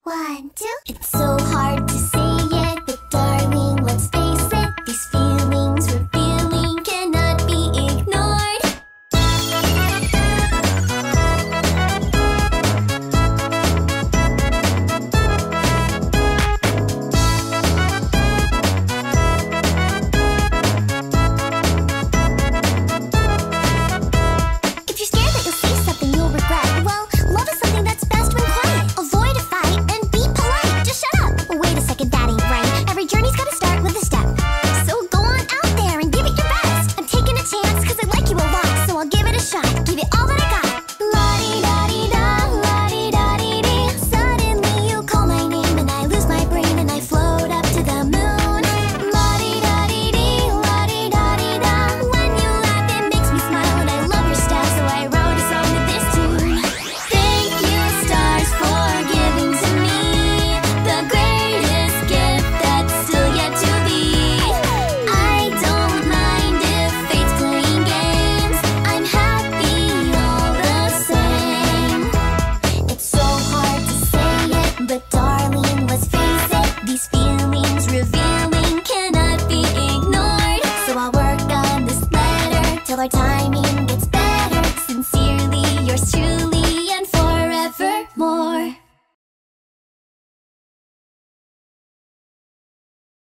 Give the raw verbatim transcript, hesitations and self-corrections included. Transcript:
One, two. It's so hard to say it, but darling, let's face it. These feelings we're feeling cannot be ignored. If you're scared that you'll say something you'll regret, well, love is something that's best when quiet. Avoid a fight and be polite. Just shut up. Wait a second, that ain't right. Every journey's gotta start with a step. So go on out there and give it your best. I'm taking a chance cause I like you a lot, so I'll give it a shot. Give it all that I got. La-di-da-di-da, la-di-da-di-dee. Suddenly you call my name and I lose my brain and I float up to the moon. La-di-da-di-dee, la-di-da-di-da. When you laugh it makes me smile and I love your style, so I wrote a song to this tune. Thank you, stars, for giving to me the greatest gift that's still yet to be. I don't mind if fate's playing games. I'm happy all the same. It's so hard to say it, but darling, let's face it. These feelings